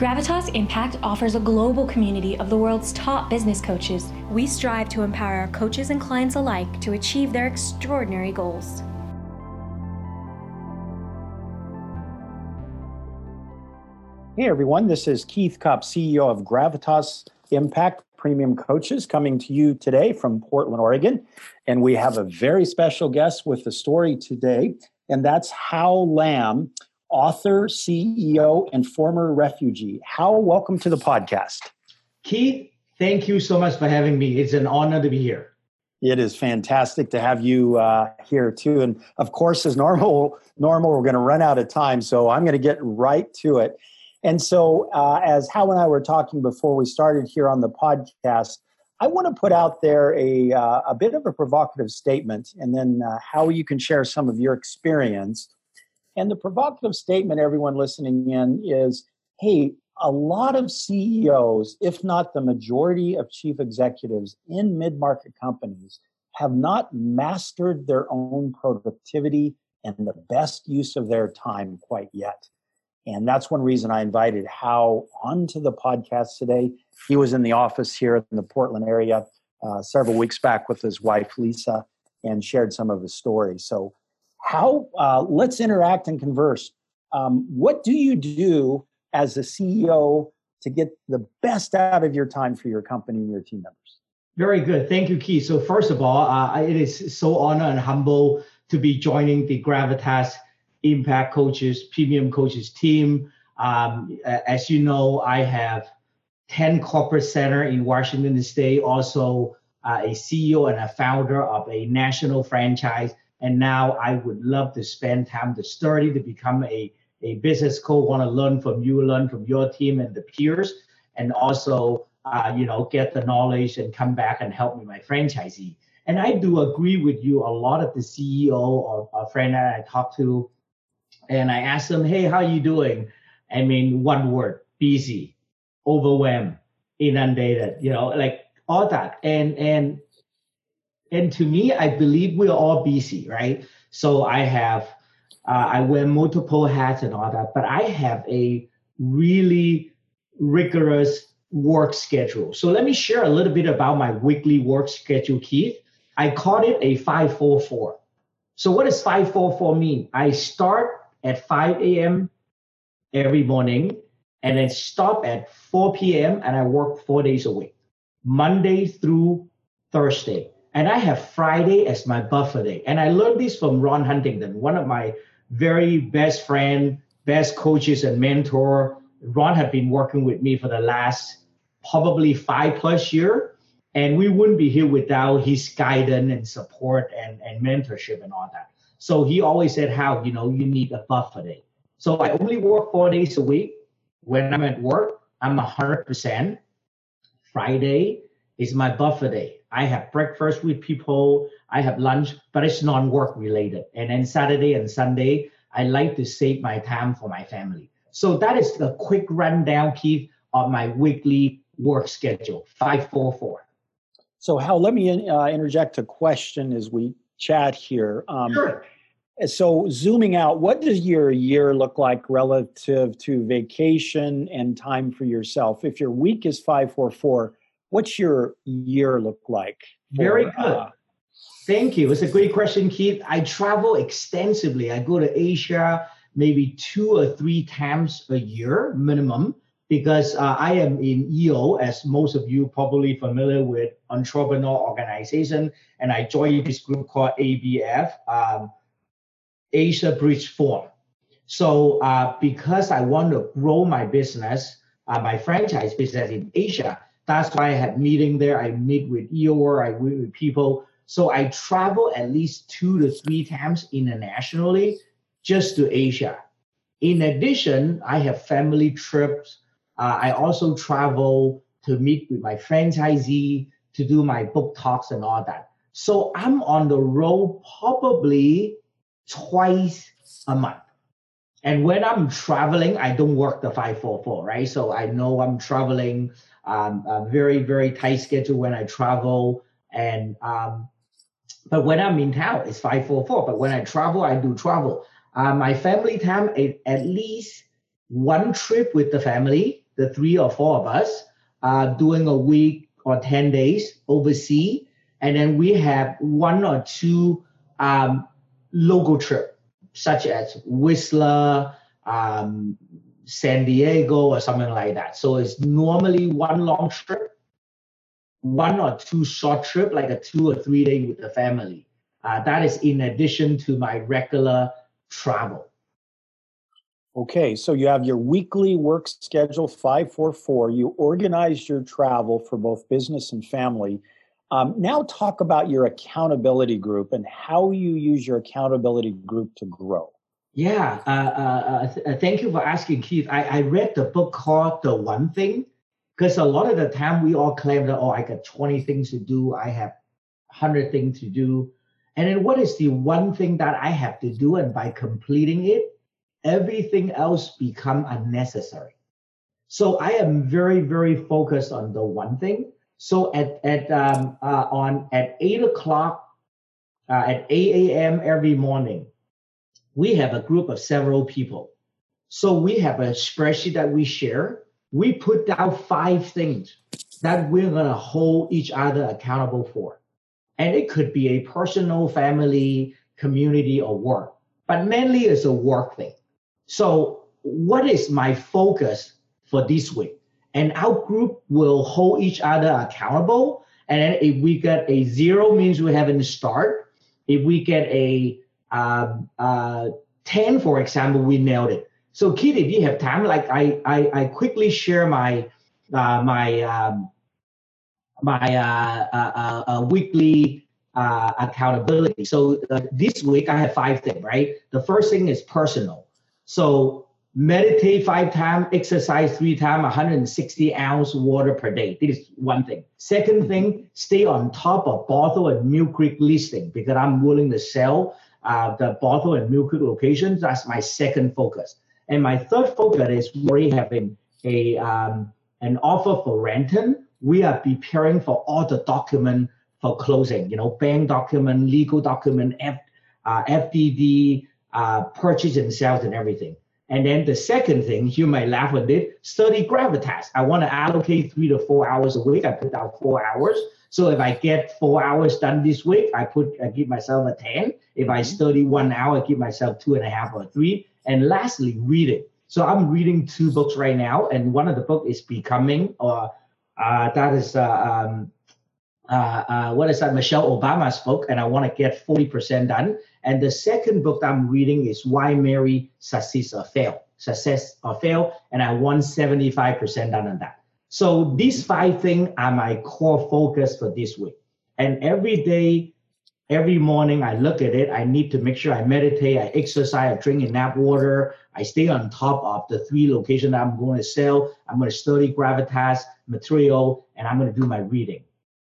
Gravitas Impact offers a global community of the world's top business coaches. We strive to empower our coaches and clients alike to achieve their extraordinary goals. Hey everyone, this is Keith Kopp, CEO of Gravitas Impact Premium Coaches, coming to you today from Portland, Oregon. And we have a very special guest with the story today, and that's Hal Lamb, author, CEO, and former refugee. Hal, welcome to the podcast. Keith, thank you so much for having me. It's an honor to be here. It is fantastic to have you here too. And of course, as normal, we're going to run out of time, so I'm going to get right to it. And so as Hal and I were talking before we started here on the podcast, I want to put out there a bit of a provocative statement, and then how you can share some of your experience. And the provocative statement, everyone listening in, is, hey, a lot of CEOs, if not the majority of chief executives in mid-market companies, have not mastered their own productivity and the best use of their time quite yet. And that's one reason I invited Hal onto the podcast today. He was in the office here in the Portland area several weeks back with his wife, Lisa, and shared some of his stories. So Hal, let's interact and converse. What do you do as a CEO to get the best out of your time for your company and your team members? Very good. Thank you, Keith. So first of all, it is so honor and humble to be joining the Gravitas Impact Coaches, Premium Coaches team. As you know, I have 10 corporate center in Washington State, also a CEO and a founder of a national franchise. And now I would love to spend time to study, to become a business coach, want to learn from you, learn from your team and the peers, and also, get the knowledge and come back and help me, my franchisee. And I do agree with you. A lot of the CEO or a friend that I talk to, and I ask them, hey, how are you doing? I mean, one word, busy, overwhelmed, inundated, like all that. And to me, I believe we're all busy, right? So I wear multiple hats and all that, but I have a really rigorous work schedule. So let me share a little bit about my weekly work schedule, Keith. I call it a 5-4-4. So what does 5-4-4 mean? I start at 5 a.m. every morning and then stop at 4 p.m. and I work 4 days a week, Monday through Thursday. And I have Friday as my buffer day. And I learned this from Ron Huntington, one of my very best friend, best coaches and mentor. Ron had been working with me for the last probably 5+ years. And we wouldn't be here without his guidance and support and mentorship and all that. So he always said, how, you need a buffer day. So I only work 4 days a week. When I'm at work, I'm 100%. Friday is my buffer day. I have breakfast with people, I have lunch, but it's non-work related. And then Saturday and Sunday, I like to save my time for my family. So that is the quick rundown, Keith, of my weekly work schedule, 5-4-4. So Hal, let me interject a question as we chat here. Sure. So zooming out, what does your year look like relative to vacation and time for yourself? If your week is 5-4-4, what's your year look like? Very good. Thank you. It's a great question, Keith. I travel extensively. I go to Asia maybe 2 or 3 times a year minimum because I am in EO, as most of you probably familiar with, entrepreneur organization, and I joined this group called ABF, Asia Bridge Forum. So because I want to grow my business, my franchise business in Asia, that's why I have meeting there. I meet with EOR, I meet with people. So I travel at least 2 to 3 times internationally just to Asia. In addition, I have family trips. I also travel to meet with my franchisee, to do my book talks and all that. So I'm on the road probably twice a month. And when I'm traveling, I don't work the 5-4-4, right? So I know I'm traveling a very, very tight schedule when I travel. And but when I'm in town, it's 5-4-4. But when I travel, I do travel. My family time, at least one trip with the family the 3 or 4 of us, doing a week or 10 days overseas. And then we have 1 or 2 local trips, such as Whistler, San Diego, or something like that. So it's normally 1 long trip, 1 or 2 short trip, like a 2 or 3 day with the family. That is in addition to my regular travel. Okay, so you have your weekly work schedule 544. You organize your travel for both business and family. Now talk about your accountability group and how you use your accountability group to grow. Yeah, thank you for asking, Keith. I read the book called The One Thing, because a lot of the time we all claim that, I got 20 things to do, I have 100 things to do. And then what is the one thing that I have to do? And by completing it, everything else become unnecessary. So I am very, very focused on the one thing. So at 8 o'clock, at 8 a.m. every morning, we have a group of several people. So we have a spreadsheet that we share. We put down 5 things that we're going to hold each other accountable for. And it could be a personal, family, community, or work. But mainly it's a work thing. So what is my focus for this week? And our group will hold each other accountable. And then if we get a 0, means we haven't started. If we get a 10, for example, we nailed it. So Keith, if you have time, like I quickly share my weekly accountability. So this week I have 5 things, right? The first thing is personal. So meditate 5 times, exercise 3 times, 160 ounce water per day. This is one thing. Second thing, stay on top of Bothell and Mill Creek listing, because I'm willing to sell the Bothell and Mill Creek locations. That's my second focus. And my third focus is we already having an offer for Renton. We are preparing for all the document for closing, bank document, legal document, FDD, purchase and sales and everything. And then the second thing, you might laugh at it, study Gravitas. I want to allocate 3 to 4 hours a week. I put out 4 hours. So if I get 4 hours done this week, I give myself a 10. If I study 1 hour, I give myself 2.5 or 3. And lastly, reading. So I'm reading 2 books right now. And one of the book is Becoming, that is Michelle Obama's book, and I want to get 40% done. And the second book I'm reading is Why Marry Success or Fail, and I want 75% done on that. So these 5 things are my core focus for this week. And every day, every morning, I look at it. I need to make sure I meditate, I exercise, I drink enough water. I stay on top of the 3 locations that I'm going to sell. I'm going to study Gravitas material, and I'm going to do my reading.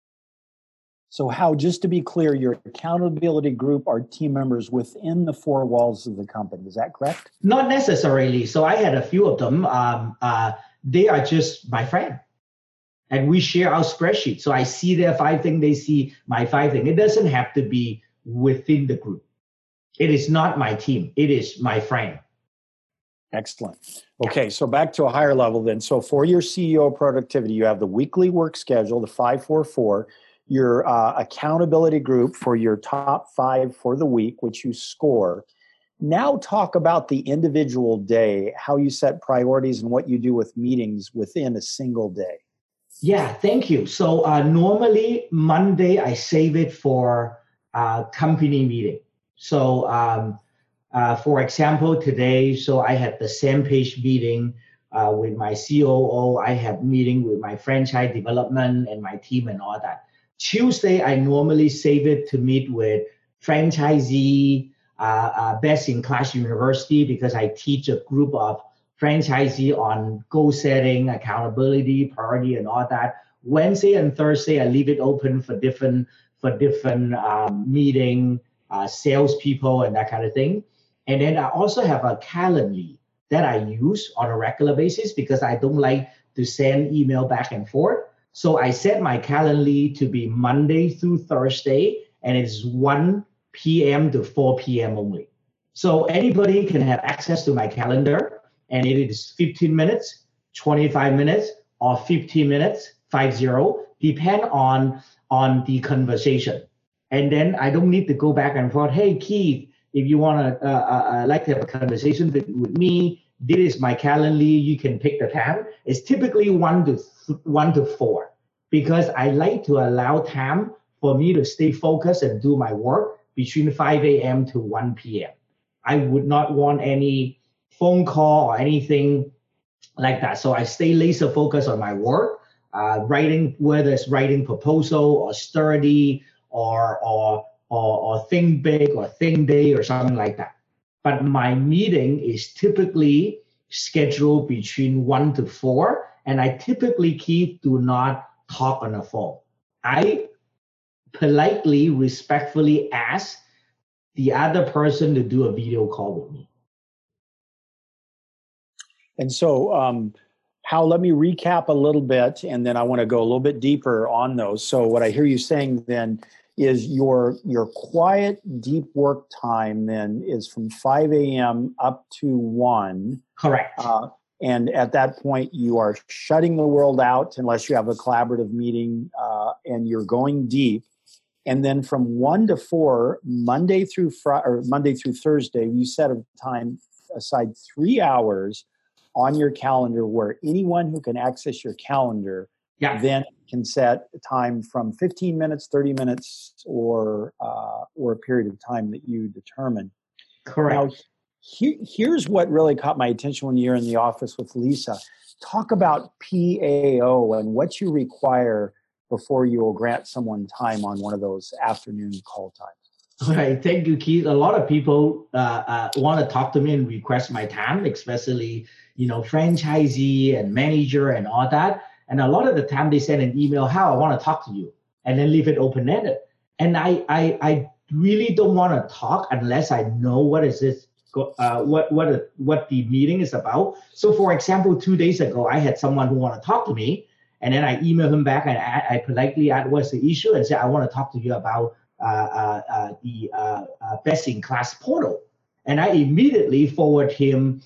So how, just to be clear, your accountability group are team members within the 4 walls of the company. Is that correct? Not necessarily. So I had a few of them. They are just my friend. And we share our spreadsheet. So I see their 5 things, they see my 5 things. It doesn't have to be within the group. It is not my team. It is my friend. Excellent. Okay, so back to a higher level then. So for your CEO productivity, you have the weekly work schedule, the 544, your accountability group for your top 5 for the week, which you score. Now talk about the individual day, how you set priorities and what you do with meetings within a single day. Yeah, thank you. So normally Monday, I save it for company meeting. So for example, today, so I had the same page meeting with my COO. I have meeting with my franchise development and my team and all that. Tuesday, I normally save it to meet with franchisee, best in class university, because I teach a group of franchisee on goal setting, accountability, priority, and all that. Wednesday and Thursday, I leave it open for different meeting, salespeople, and that kind of thing. And then I also have a Calendly that I use on a regular basis because I don't like to send email back and forth. So I set my Calendly to be Monday through Thursday, and it's 1 p.m. to 4 p.m. only. So anybody can have access to my calendar, and it is 15 minutes, 25 minutes or 15 minutes, 50, depend on the conversation. And then I don't need to go back and forth. Hey, Keith, if you want to like to have a conversation with me, this is my calendar. You can pick the time. It's typically 1 to 4 because I like to allow time for me to stay focused and do my work between 5 a.m. to 1 p.m. I would not want any phone call or anything like that. So I stay laser focused on my work, writing, whether it's writing proposal or study or think big or think day or something like that. But my meeting is typically scheduled between 1 to 4, and I typically, Keith, do not talk on the phone. I politely, respectfully ask the other person to do a video call with me. And so, Hal, let me recap a little bit, and then I want to go a little bit deeper on those. So what I hear you saying then is your quiet, deep work time then is from 5 a.m. up to 1. Correct. And at that point, you are shutting the world out unless you have a collaborative meeting, and you're going deep. And then from 1 to 4, Monday through Thursday, you set a time aside 3 hours on your calendar where anyone who can access your calendar then can set a time from 15 minutes, 30 minutes, or a period of time that you determine. Correct. Now, here's what really caught my attention when you're in the office with Lisa. Talk about PAO and what you require before you will grant someone time on one of those afternoon call times. All right. Thank you, Keith. A lot of people want to talk to me and request my time, especially, franchisee and manager and all that. And a lot of the time they send an email, how I want to talk to you, and then leave it open-ended. And I really don't want to talk unless I know what the meeting is about. So for example, 2 days ago, I had someone who wanted to talk to me, and then I emailed him back and I politely asked what's the issue and said, I want to talk to you about the Best in Class portal. And I immediately forward him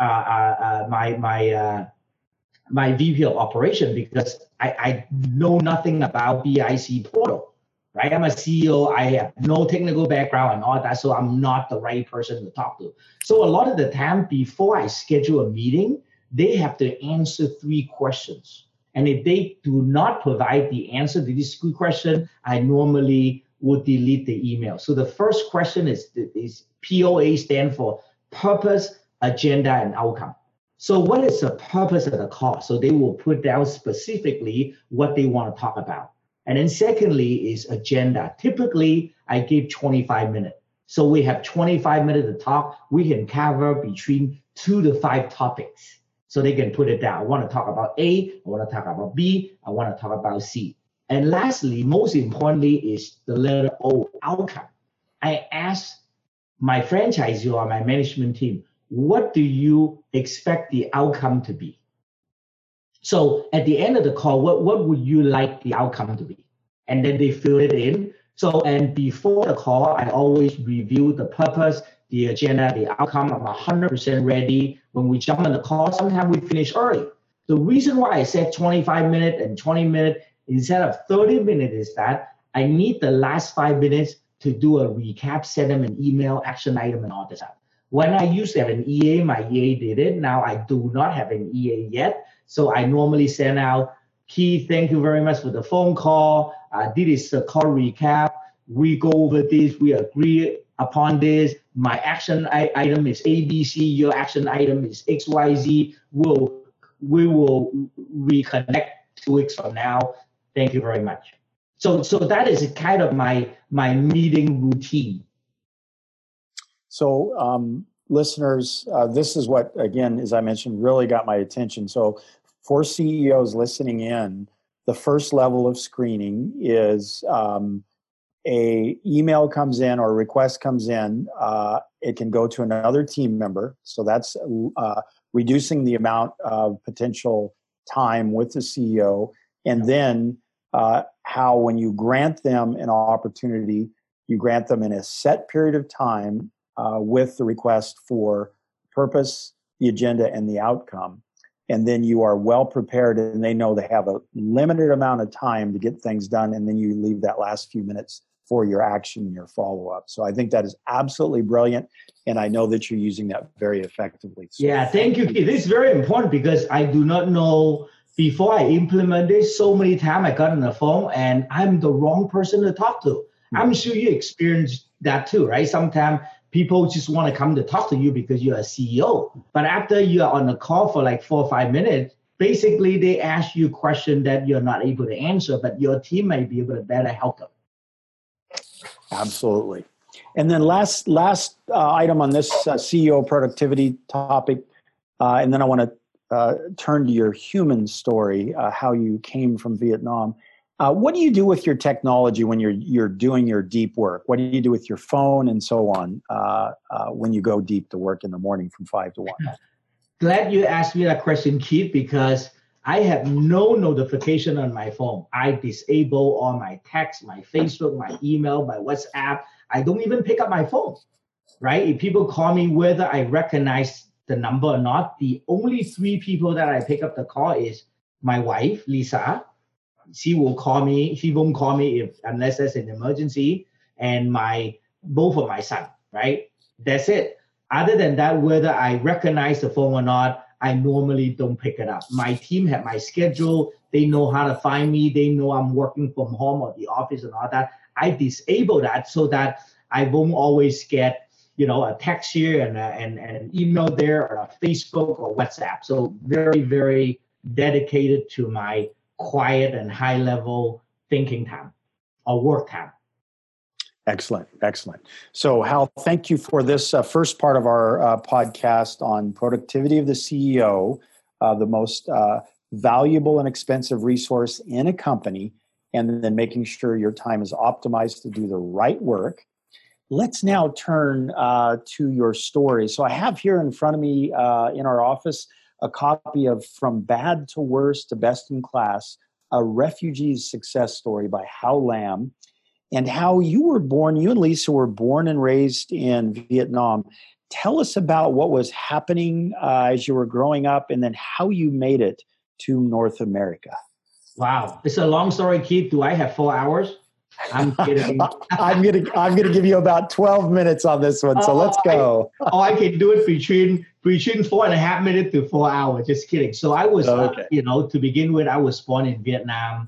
my VP of operation because I know nothing about BIC portal, right? I'm a CEO. I have no technical background and all that, so I'm not the right person to talk to. So a lot of the time before I schedule a meeting, they have to answer 3 questions. And if they do not provide the answer to these 3 questions, I normally would delete the email. So the first question is POA, stand for purpose, agenda, and outcome. So what is the purpose of the call? So they will put down specifically what they want to talk about. And then secondly is agenda. Typically, I give 25 minutes. So we have 25 minutes to talk. We can cover between 2 to 5 topics. So they can put it down. I want to talk about A, I want to talk about B, I want to talk about C. And lastly, most importantly, is the letter O, outcome. I ask my franchisee or my management team, what do you expect the outcome to be? So at the end of the call, what would you like the outcome to be? And then they fill it in. So, and before the call, I always review the purpose, the agenda, the outcome. I'm 100% ready. When we jump on the call, sometimes we finish early. The reason why I said 25 minutes and 20 minutes instead of 30 minutes is that I need the last 5 minutes to do a recap, send them an email, action item, and all this stuff. When I used to have an EA, my EA did it. Now I do not have an EA yet. So I normally send out, Keith, thank you very much for the phone call. This is a call recap. We go over this. We agree upon this. My action item is ABC. Your action item is XYZ. We will reconnect 2 weeks from now. Thank you very much. So that is kind of my meeting routine. So, listeners, this is what, again, as I mentioned, really got my attention. So for CEOs listening in, the first level of screening is a email comes in or a request comes in. It can go to another team member. So that's reducing the amount of potential time with the CEO. And then how when you grant them an opportunity, you grant them in a set period of time with the request for purpose, the agenda, and the outcome. and then you are well prepared, and they know they have a limited amount of time to get things done, and then you leave that last few minutes for your action and your follow-up. So I think that is absolutely brilliant, and I know that you're using that very effectively. So yeah, thank you, Keith. This is very important because I do not know, before I implement this, so many times I got on the phone and I'm the wrong person to talk to. I'm sure you experienced that too, right? Sometimes people just want to come to talk to you because you're a CEO. But after you're on the call for like 4 or 5 minutes, basically they ask you a question that you're not able to answer, but your team may be able to better help them. Absolutely. And then last item on this CEO productivity topic, and then I want to turn to your human story, how you came from Vietnam. What do you do with your technology when you're doing your deep work? What do you do with your phone and so on when you go deep to work in the morning from 5 to 1? Glad you asked me that question, Keith, because I have no notification on my phone. I disable all my text, my Facebook, my email, my WhatsApp. I don't even pick up my phone, right? If people call me, whether I recognize the number or not, the only 3 people that I pick up the call is my wife, Lisa. She will call me. She won't call me unless there's an emergency, and both of my son, right? That's it. Other than that, whether I recognize the phone or not, I normally don't pick it up. My team have my schedule. They know how to find me. They know I'm working from home or the office and all that. I disable that so that I won't always get, a text here and an email there, or a Facebook or WhatsApp. So very, very dedicated to my quiet and high level thinking time or work time. Excellent. So Hal, thank you for this first part of our podcast on productivity of the CEO, the most valuable and expensive resource in a company, and then making sure your time is optimized to do the right work. Let's now turn to your story. So I have here in front of me in our office a copy of From Bad to Worst to Best in Class, a refugee's success story by Hal Lam, and how you and Lisa were born and raised in Vietnam. Tell us about what was happening as you were growing up, and then how you made it to North America. Wow, it's a long story, Keith. Do I have 4 hours? I'm kidding. I'm gonna give you about 12 minutes on this one, so let's go. I can do it between 4.5 minutes to 4 hours. Just kidding. So I was, to begin with, I was born in Vietnam,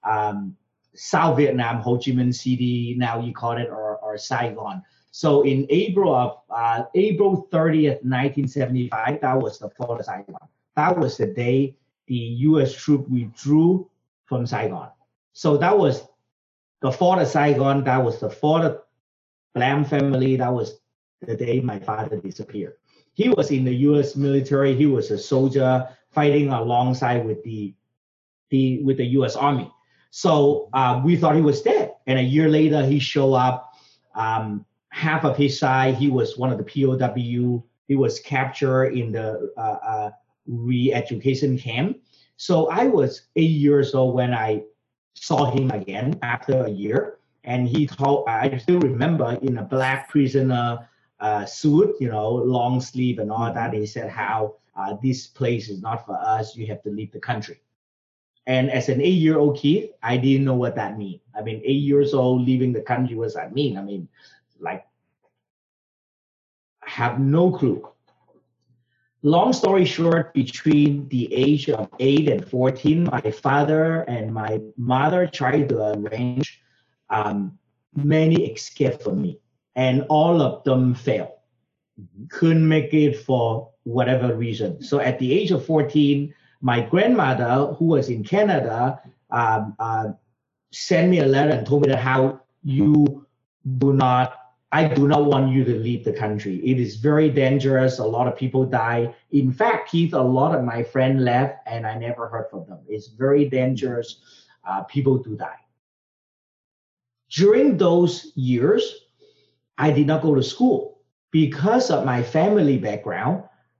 South Vietnam, Ho Chi Minh City, now you call it, or Saigon. So in April 30th, 1975, that was the fall of Saigon. That was the day the U.S. troops withdrew from Saigon. So that was the fall of Saigon. That was the fall of Lam family. That was the day my father disappeared. He was in the U.S. military. He was a soldier fighting alongside with the U.S. Army. So we thought he was dead. And a year later, he showed up. Half of his side, he was one of the POW. He was captured in the re-education camp. So I was 8 years old when I saw him again after a year. And he told, I still remember, in a black prisoner suit, long sleeve and all that. He said how this place is not for us. You have to leave the country. And as an 8-year-old kid, I didn't know what that meant. 8 years old, leaving the country, what does that mean? I have no clue. Long story short, between the age of 8 and 14, my father and my mother tried to arrange many escapes for me, and all of them failed. Couldn't make it for whatever reason. So at the age of 14, my grandmother, who was in Canada, sent me a letter and told me that I do not want you to leave the country. It is very dangerous. A lot of people die. In fact, Keith, a lot of my friends left and I never heard from them. It's very dangerous. People do die. During those years, I did not go to school because of my family background.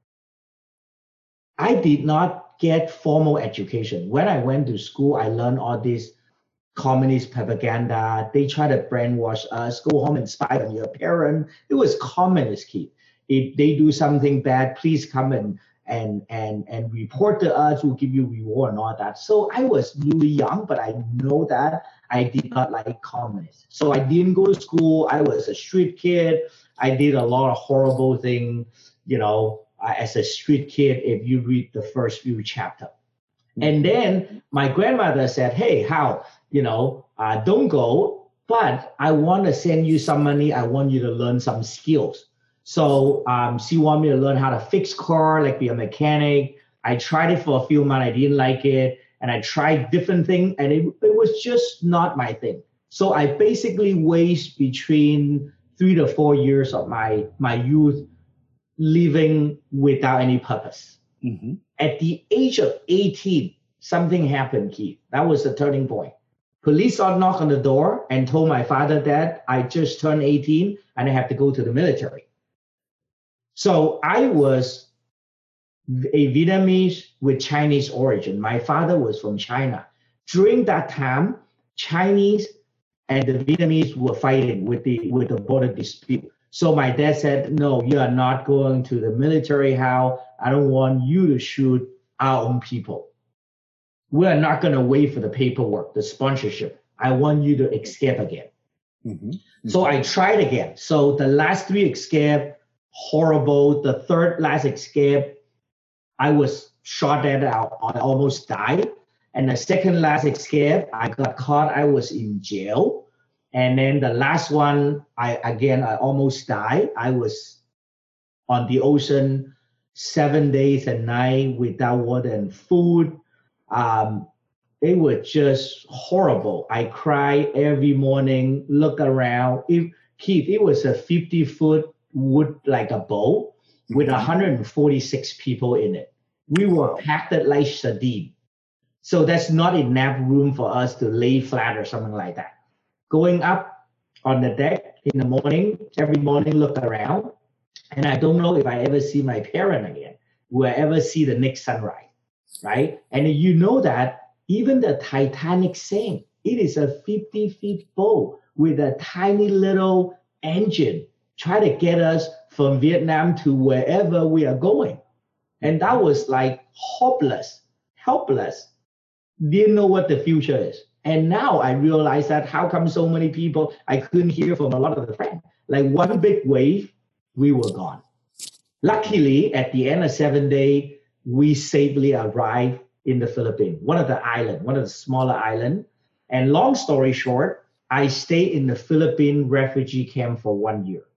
I did not get formal education. When I went to school, I learned all this communist propaganda. They try to brainwash us, go home and spy on your parent. It was communist, kid. If they do something bad, please come and report to us, we'll give you reward and all that. So I was really young, but I know that I did not like communists. So I didn't go to school. I was a street kid. I did a lot of horrible things, as a street kid, if you read the first few chapters. And then my grandmother said, hey, Hao, don't go, but I want to send you some money. I want you to learn some skills. So she wanted me to learn how to fix car, like be a mechanic. I tried it for a few months. I didn't like it. And I tried different things, and it was just not my thing. So I basically wasted between 3 to 4 years of my youth living without any purpose. Mm-hmm. At the age of 18, something happened, Keith. That was the turning point. Police knocked on the door and told my father that I just turned 18 and I have to go to the military. So I was a Vietnamese with Chinese origin. My father was from China. During that time, Chinese and the Vietnamese were fighting with the border dispute. So my dad said, no, you are not going to the military, Hao. I don't want you to shoot our own people. We are not going to wait for the paperwork, the sponsorship. I want you to escape again. Mm-hmm. Mm-hmm. So I tried again. So the last 3 escape, horrible. The third last escape, I was shot at, I almost died. And the second last escape, I got caught, I was in jail. And then the last one, I almost died. I was on the ocean 7 days and nights without water and food. It was just horrible. I cried every morning, look around. Keith, it was a 50-foot wood like a boat with 146 people in it. We were packed like sardines. So that's not enough room for us to lay flat or something like that. Going up on the deck in the morning, every morning look around, and I don't know if I ever see my parent again. Will I ever see the next sunrise, right? And you know that even the Titanic sank. It is a 50-foot boat with a tiny little engine try to get us from Vietnam to wherever we are going. And that was like hopeless, helpless. Didn't know what the future is. And now I realize that how come so many people, I couldn't hear from a lot of the friends. Like one big wave, we were gone. Luckily, at the end of 7 days, we safely arrived in the Philippines, one of the smaller islands. And long story short, I stayed in the Philippine refugee camp for 1 year.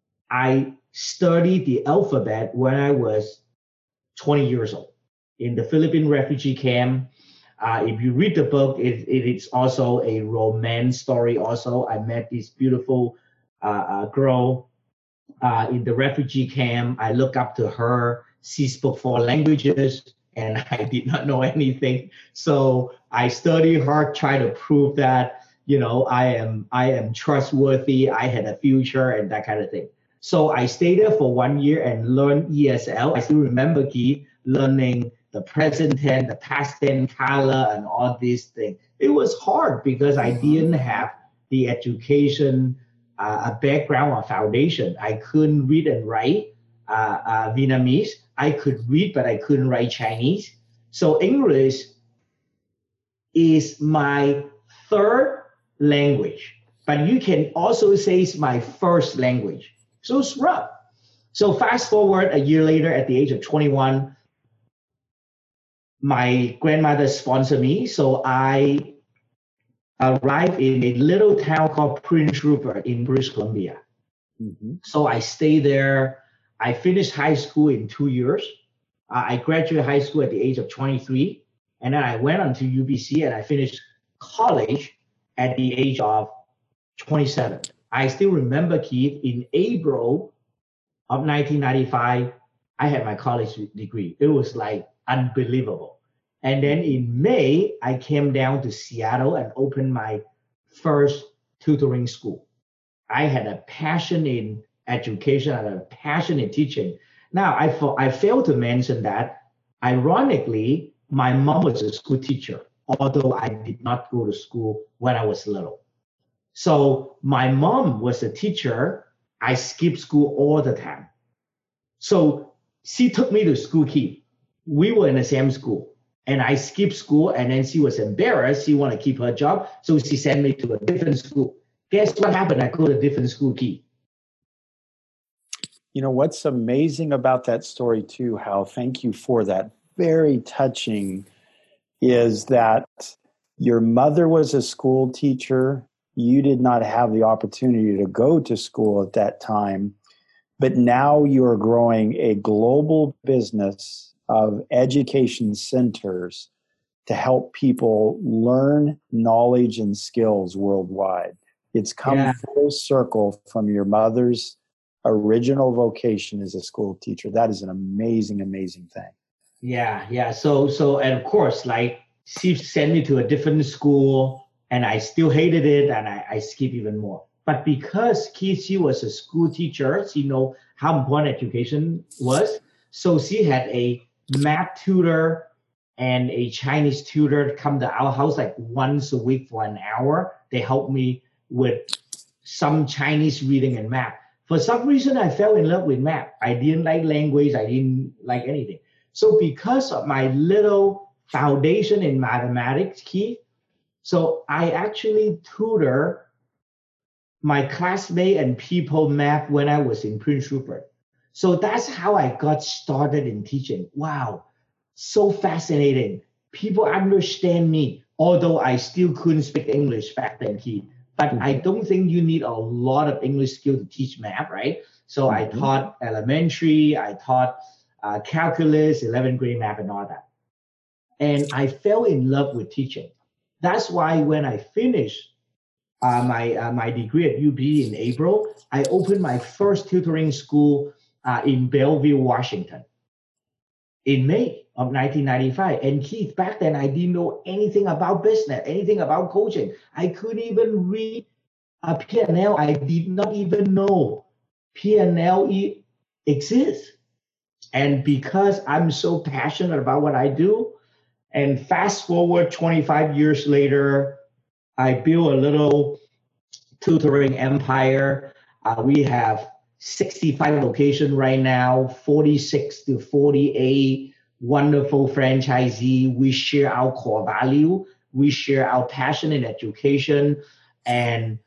I studied the alphabet when I was 20 years old in the Philippine refugee camp. If you read the book, it is also a romance story. Also, I met this beautiful girl in the refugee camp. I look up to her. She spoke 4 languages, and I did not know anything. So I studied hard, try to prove that I am trustworthy. I had a future and that kind of thing. So I stayed there for 1 year and learned ESL. I still remember Keith learning the present tense, the past tense, color, and all these things. It was hard because I didn't have the education, a background or foundation. I couldn't read and write Vietnamese. I could read, but I couldn't write Chinese. So English is my third language, but you can also say it's my first language. So it's rough. So fast forward a year later, at the age of 21, my grandmother sponsored me. So I arrived in a little town called Prince Rupert in British Columbia. Mm-hmm. So I stayed there. I finished high school in 2 years. I graduated high school at the age of 23. And then I went on to UBC and I finished college at the age of 27. I still remember, Keith, in April of 1995, I had my college degree. It was like unbelievable. And then in May, I came down to Seattle and opened my first tutoring school. I had a passion in education, I had a passion in teaching. Now, I failed to mention that, ironically, my mom was a school teacher, although I did not go to school when I was little. So my mom was a teacher. I skipped school all the time. So she took me to school, Keith. we were in the same school. And I skipped school, and then she was embarrassed. She wanted to keep her job, so she sent me to a different school. Guess what happened? I go to a different school, Keith. You know, what's amazing about that story too, Hal, thank you for that, very touching, is that your mother was a school teacher. You did not have the opportunity to go to school at that time, but now you are growing a global business of education centers to help people learn knowledge and skills worldwide. It's come full circle from your mother's original vocation as a school teacher. That is an amazing, amazing thing. Yeah. So, and of course, like, she sent me to a different school, and I still hated it, and I skipped even more. But because she was a school teacher, she know how important education was. So she had a math tutor and a Chinese tutor come to our house like once a week for an hour. They helped me with some Chinese reading and math. For some reason, I fell in love with math. I didn't like language. I didn't like anything. So because of my little foundation in mathematics, Keith, so I actually tutor my classmate and people math when I was in Prince Rupert. So that's how I got started in teaching. Wow, so fascinating. People understand me, although I still couldn't speak English back then, Keith. But I don't think you need a lot of English skill to teach math, right? So I taught elementary, I taught calculus, 11th grade math, and all that. And I fell in love with teaching. That's why when I finished my degree at UP in April, I opened my first tutoring school in Bellevue, Washington in May of 1995. And Keith, back then I didn't know anything about business, anything about coaching. I couldn't even read a P&L. I did not even know P&L exists. And because I'm so passionate about what I do, and fast forward 25 years later, I built a little tutoring empire. We have 65 locations right now, 46 to 48 wonderful franchisee. We share our core value. We share our passion in education. And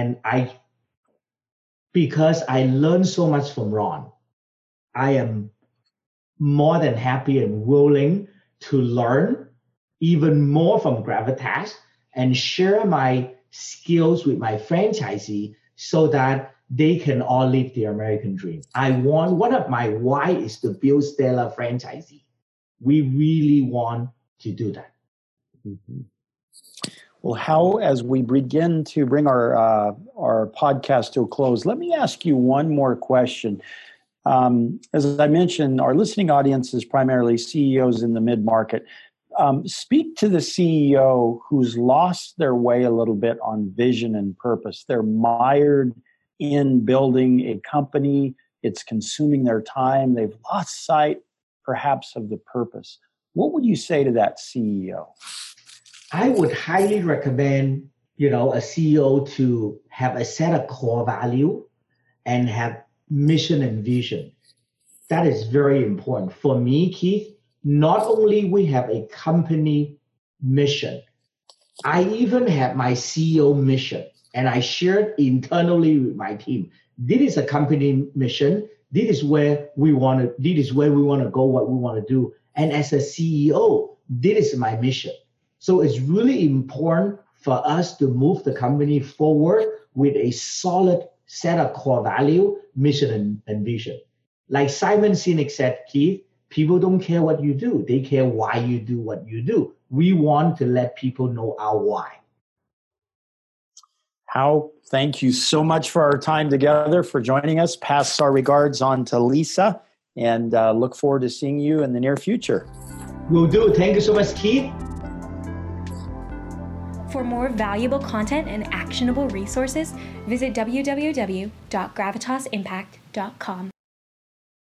because I learned so much from Ron, I am more than happy and willing to learn even more from Gravitas and share my skills with my franchisee so that they can all live the American dream. One of my why is to build stellar franchisee. We really want to do that. Mm-hmm. Well, Hal, as we begin to bring our podcast to a close, let me ask you one more question. As I mentioned, our listening audience is primarily CEOs in the mid-market. Speak to the CEO who's lost their way a little bit on vision and purpose. They're mired in building a company. It's consuming their time. They've lost sight, perhaps, of the purpose. What would you say to that CEO? I would highly recommend, a CEO to have a set of core value and have mission and vision. That is very important. For me, Keith, not only we have a company mission, I even have my CEO mission, and I shared internally with my team. This is a company mission. This is where we want to go, what we want to do. And as a CEO, this is my mission. So it's really important for us to move the company forward with a solid set of core value, mission, and vision. Like Simon Sinek said, Keith, people don't care what you do. They care why you do what you do. We want to let people know our why. Hal, thank you so much for our time together, for joining us. Pass our regards on to Lisa, and look forward to seeing you in the near future. Will do. Thank you so much, Keith. For more valuable content and actionable resources, visit www.gravitasimpact.com.